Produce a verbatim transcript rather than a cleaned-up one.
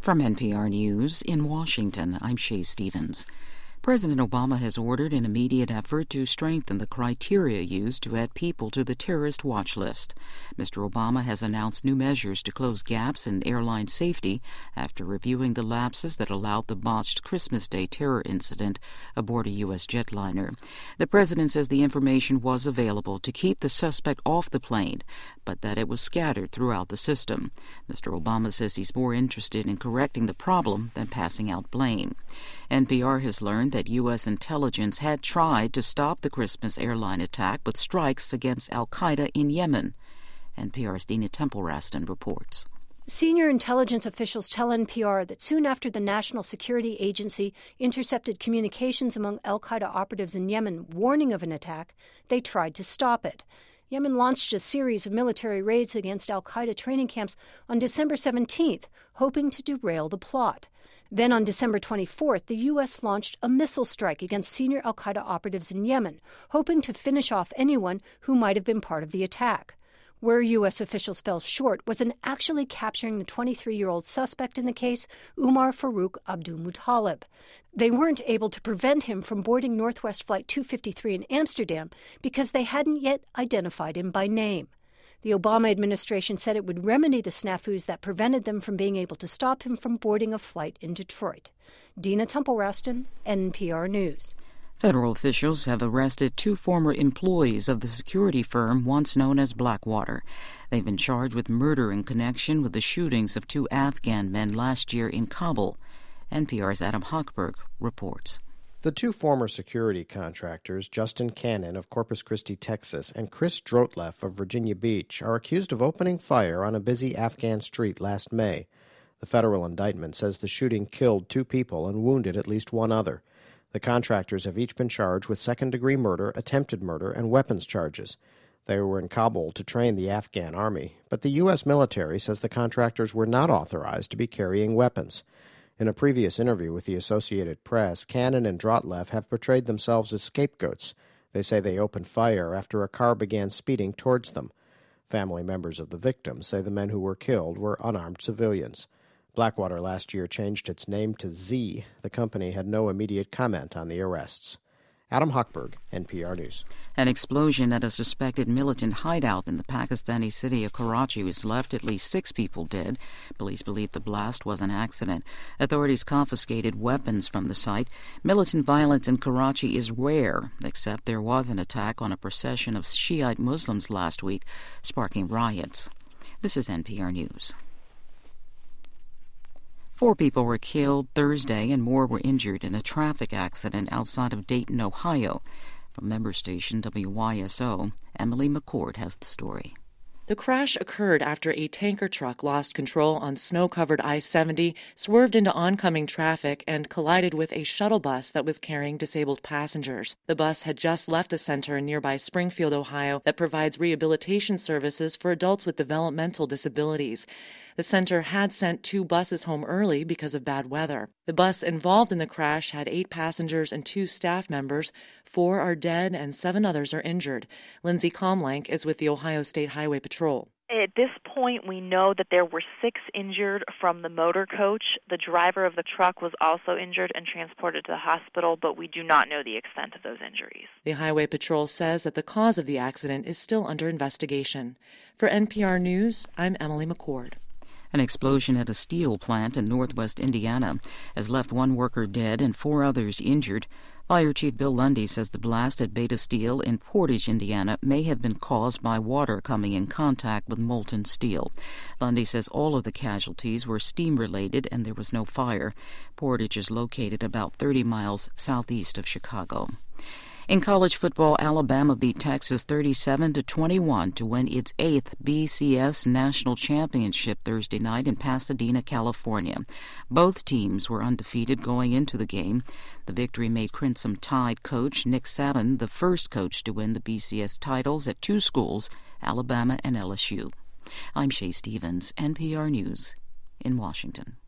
From N P R News in Washington, I'm Shay Stevens. President Obama has ordered an immediate effort to strengthen the criteria used to add people to the terrorist watch list. Mister Obama has announced new measures to close gaps in airline safety after reviewing the lapses that allowed the botched Christmas Day terror incident aboard a U S jetliner. The president says the information was available to keep the suspect off the plane, but that it was scattered throughout the system. Mister Obama says he's more interested in correcting the problem than passing out blame. N P R has learned that U S intelligence had tried to stop the Christmas airline attack with strikes against al-Qaeda in Yemen. N P R's Dina Temple-Raston reports. Senior intelligence officials tell N P R that soon after the National Security Agency intercepted communications among al-Qaeda operatives in Yemen warning of an attack, they tried to stop it. Yemen launched a series of military raids against al-Qaeda training camps on December seventeenth, hoping to derail the plot. Then on December twenty-fourth, the U S launched a missile strike against senior al-Qaeda operatives in Yemen, hoping to finish off anyone who might have been part of the attack. Where U S officials fell short was in actually capturing the twenty-three-year-old suspect in the case, Umar Farouk Abdulmuttalib. They weren't able to prevent him from boarding Northwest Flight two fifty-three in Amsterdam because they hadn't yet identified him by name. The Obama administration said it would remedy the snafus that prevented them from being able to stop him from boarding a flight in Detroit. Dina Temple-Raston, N P R News. Federal officials have arrested two former employees of the security firm once known as Blackwater. They've been charged with murder in connection with the shootings of two Afghan men last year in Kabul. N P R's Adam Hochberg reports. The two former security contractors, Justin Cannon of Corpus Christi, Texas, and Chris Drotleff of Virginia Beach, are accused of opening fire on a busy Afghan street last May. The federal indictment says the shooting killed two people and wounded at least one other. The contractors have each been charged with second-degree murder, attempted murder, and weapons charges. They were in Kabul to train the Afghan army, but the U S military says the contractors were not authorized to be carrying weapons. In a previous interview with the Associated Press, Cannon and Drotleff have portrayed themselves as scapegoats. They say they opened fire after a car began speeding towards them. Family members of the victims say the men who were killed were unarmed civilians. Blackwater last year changed its name to Z. The company had no immediate comment on the arrests. Adam Hochberg, N P R News. An explosion at a suspected militant hideout in the Pakistani city of Karachi has left at least six people dead. Police believe the blast was an accident. Authorities confiscated weapons from the site. Militant violence in Karachi is rare, except there was an attack on a procession of Shiite Muslims last week, sparking riots. This is N P R News. Four people were killed Thursday and more were injured in a traffic accident outside of Dayton, Ohio. From member station W Y S O, Emily McCord has the story. The crash occurred after a tanker truck lost control on snow-covered I seventy, swerved into oncoming traffic, and collided with a shuttle bus that was carrying disabled passengers. The bus had just left a center in nearby Springfield, Ohio, that provides rehabilitation services for adults with developmental disabilities. The center had sent two buses home early because of bad weather. The bus involved in the crash had eight passengers and two staff members. Four are dead and seven others are injured. Lindsay Comlank is with the Ohio State Highway Patrol. At this point, we know that there were six injured from the motor coach. The driver of the truck was also injured and transported to the hospital, but we do not know the extent of those injuries. The Highway Patrol says that the cause of the accident is still under investigation. For N P R News, I'm Emily McCord. An explosion at a steel plant in northwest Indiana has left one worker dead and four others injured. Fire Chief Bill Lundy says the blast at Beta Steel in Portage, Indiana, may have been caused by water coming in contact with molten steel. Lundy says all of the casualties were steam-related and there was no fire. Portage is located about thirty miles southeast of Chicago. In college football, Alabama beat Texas thirty-seven to twenty-one to win its eighth B C S National Championship Thursday night in Pasadena, California. Both teams were undefeated going into the game. The victory made Crimson Tide coach Nick Saban the first coach to win the B C S titles at two schools, Alabama and L S U. I'm Shay Stevens, N P R News in Washington.